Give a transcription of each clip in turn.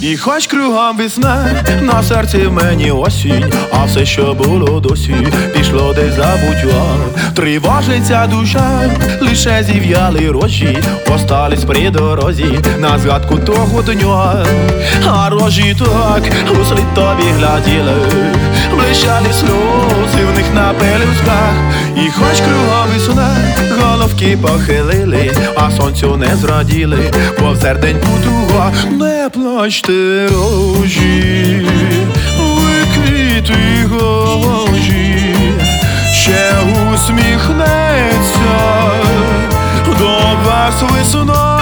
І хоч кругом весна, на серці в мені осінь, а все, що було досі, пішло десь забуття. Тривожиться душа, лише зів'яли рожі остались при дорозі, на згадку того дня. А рожі так услід тобі гляділи, блищали сльози в них на пелюсках. І хоч кругом весна, головки похилили, а сонцю не зраділи, бо в серденьку туга. Не плачте, рожі, ви квіти гожі, ще усміхнеться до вас весна.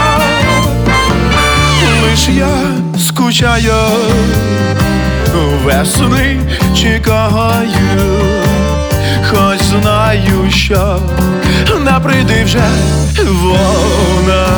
Лиш я скучаю, весни чекаю, хоч знаю, що не прийде вже вона.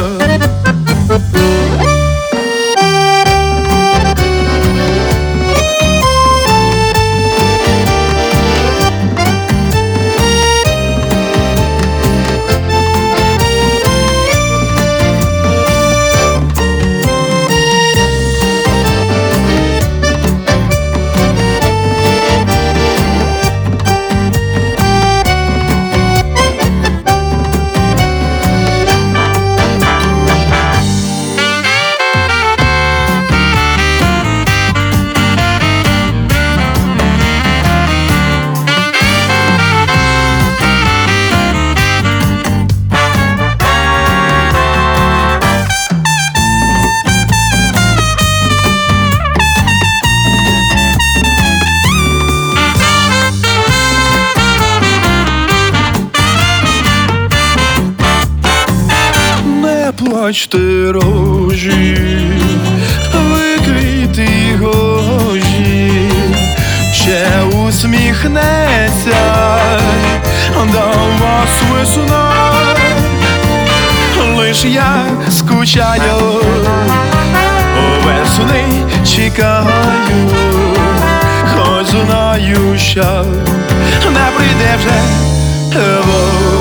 Плачте, рожі, ви квіти гожі, ще усміхнеться до вас весна. Лиш я скучаю, весни чекаю, хоч знаю, що не прийде вже вона.